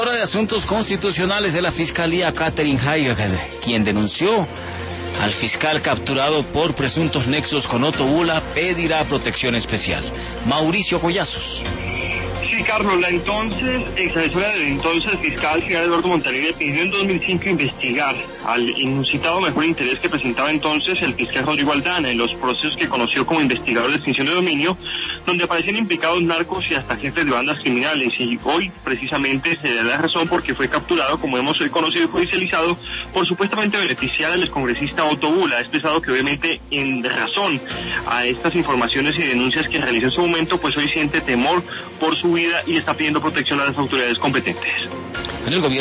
directora de Asuntos Constitucionales de la Fiscalía, Katherine Heigl, quien denunció al fiscal capturado por presuntos nexos con Otto Bula, pedirá protección especial. Mauricio Collazos. Sí, Carlos, la entonces exasesora del entonces fiscal general Eduardo Montalegre pidió en 2005 investigar al inusitado mejor interés que presentaba entonces el fiscal Rodrigo Aldana en los procesos que conoció como investigador de extinción de dominio, donde aparecían implicados narcos y hasta jefes de bandas criminales. Y hoy precisamente se da la razón porque fue capturado, como hemos hoy conocido y judicializado, por supuestamente beneficiar al excongresista Otto Bula. Ha expresado que obviamente en razón a estas informaciones y denuncias que realizó en su momento, pues hoy siente temor por su vida y está pidiendo protección a las autoridades competentes. En el gobierno